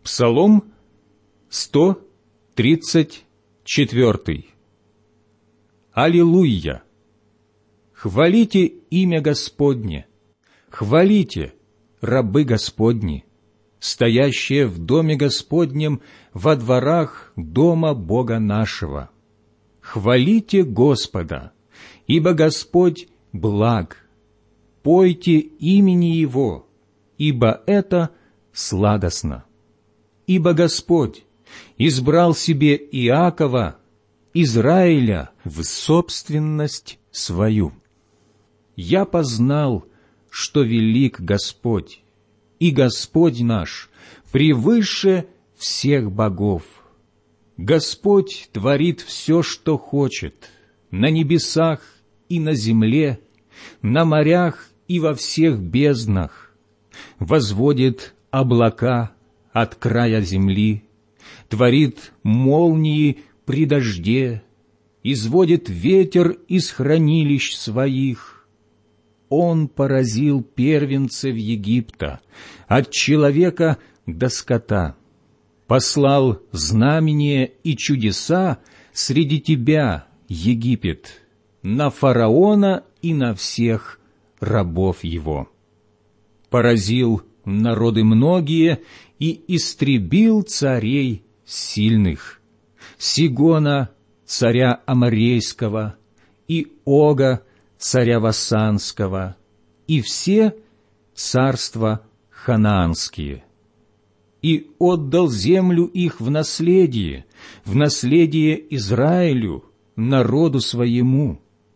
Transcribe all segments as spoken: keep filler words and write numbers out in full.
Псалом сто тридцать четвёртый. Аллилуйя! Хвалите имя Господне, хвалите, рабы Господни, стоящие в доме Господнем во дворах дома Бога нашего. Хвалите Господа, ибо Господь благ. Пойте имени Его, ибо это сладостно. Ибо Господь избрал себе Иакова, Израиля, в собственность свою. Я познал, что велик Господь, и Господь наш превыше всех богов. Господь творит все, что хочет, на небесах и на земле, на морях и во всех безднах, возводит облака от края земли, творит молнии при дожде, изводит ветер из хранилищ своих. Он поразил первенцев Египта, от человека до скота, послал знамения и чудеса среди тебя, Египет, на фараона и на всех рабов его. Поразил народы многие и истребил царей сильных, Сигона, царя Аморейского, и Ога, царя Васанского, и все царства ханаанские. И отдал землю их в наследие, в наследие Израилю, народу своему.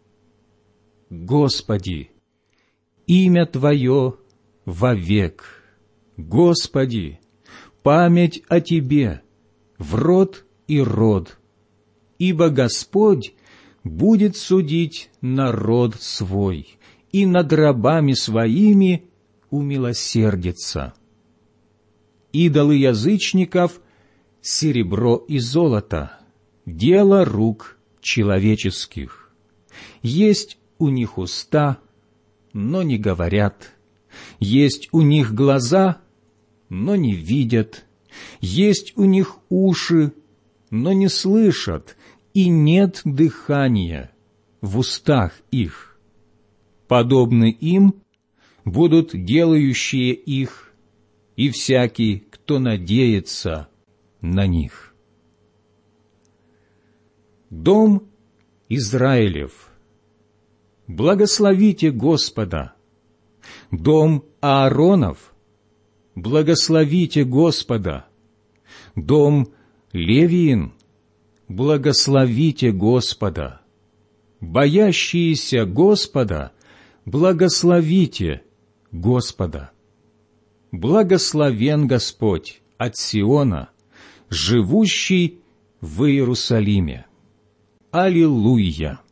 Господи, имя Твое вовек. Господи, память о Тебе в род и род. Ибо Господь будет судить народ свой, и над рабами своими умилосердится. Идолы язычников — серебро и золото, дело рук человеческих. Есть у них уста, но не говорят, есть у них глаза, но не видят, есть у них уши, но не слышат, и нет дыхания в устах их. Подобны им будут делающие их, и всякий, кто надеется на них. Дом Израилев, благословите Господа. Дом Ааронов, благословите Господа. Дом Левиин, благословите Господа. Боящиеся Господа, благословите Господа. Благословен Господь от Сиона, живущий в Иерусалиме. Аллилуйя!